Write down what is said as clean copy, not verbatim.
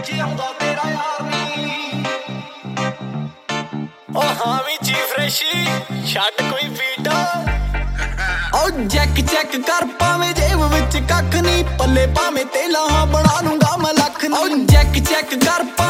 ਵਿੱਚ ਆਉਂਦਾ ਤੇਰਾ ਯਾਰ ਨੀ। ਓ ਹਾਂ ਵੀ ਜੀ ਫਰੈਸ਼ੀ ਛੱਡ ਕੋਈ ਬੀਟਾ। ਓ ਜੈਕ ਚੈੱਕ ਕਰ ਪਾਵੇਂ ਜੇਬ ਵਿੱਚ ਕੱਖ ਨੀ, ਪੱਲੇ ਭਾਵੇਂ ਤੇ ਲਾਹਾਂ ਬਣਾ ਲੂੰਗਾ ਮੈਂ ਲੱਖ ਨੀ। ਓ ਜੈਕ ਚੈੱਕ ਕਰ